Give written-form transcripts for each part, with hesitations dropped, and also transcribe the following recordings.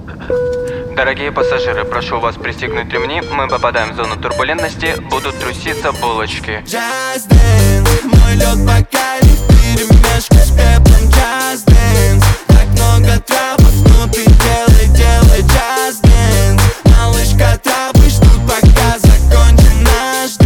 Дорогие пассажиры, прошу вас пристегнуть ремни. Мы попадаем в зону турбулентности. Будут труситься булочки. Just dance, мой лед бокале вперемешку с пеплом. Just dance, так много трабов, ну ты делай just dance. Малышка, трабы ждут, пока закончим наш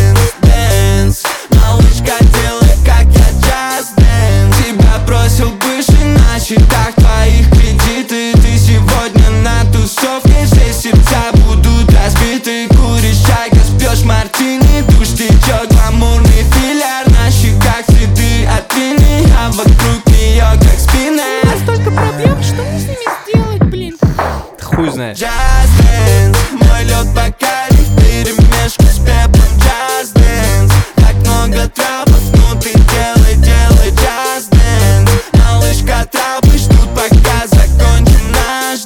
dance. Малышка, делай как я, just dance. Тебя бросил бывший, на счетах твоих кредиты. Ты сегодня на тусовке, все сердца будут разбиты. Куришь чайка, спьешь мартини, душ течет, гламурный филяр. На щеках следы от линии, а вокруг нее как спина. Столько проблем, что мне с ними сделать, блин? Хуй знаешь. Just dance, мой лед бокале вперемешку с пеплом. Just dance, так много трабов, ну ты делай just dance. Малышка, трабы ждут, пока закончим наш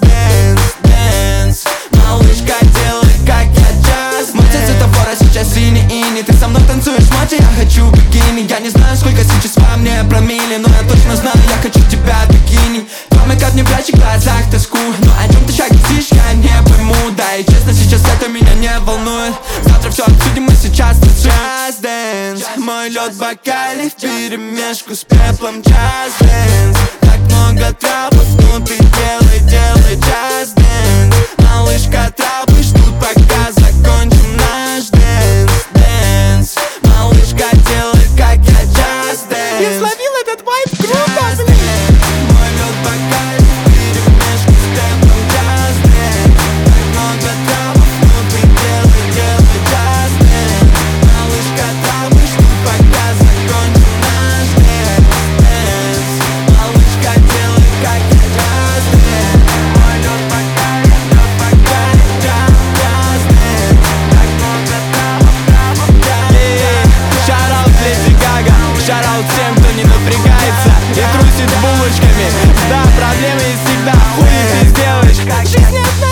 dance. Малышка, делай как я, just dance. Мой цвет светофора сейчас синий ини. Ты со мной танцуешь, мать, я хочу бикини. Я не знаю, сколько сейчас во мне промилле, но я точно знаю, я хочу тебя в бикини. Кроме как не прячь в глазах тоску, но о чем ты шаг летишь, я не пойму. Да и честно, сейчас это меня не волнует. Завтра все обсудим, мы сейчас танцуем. Just dance, мой лед в бокале вперемешку с пеплом. Just dance, так много трабов, ну ты делай just dance. Малышка, трабы ждут, пока закончим наш dance. Малышка, делай как я, just dance. Я словил этот вайб, круто, Just блин! dance, мой лед в бокале вперемешку с пеплом. Just dance, так много трабов, ну ты делай just dance. Малышка, трабы ждут, пока закончим наш dance. Малышка, делай как я, just dance. Мой лед в бокале, just dance. Так много трабов, Шараут Леди Гага, шараут всем, кто не напрягается и трусит булочками. Да, проблемы есть всегда, хуй ты сделаешь. Жизнь одна,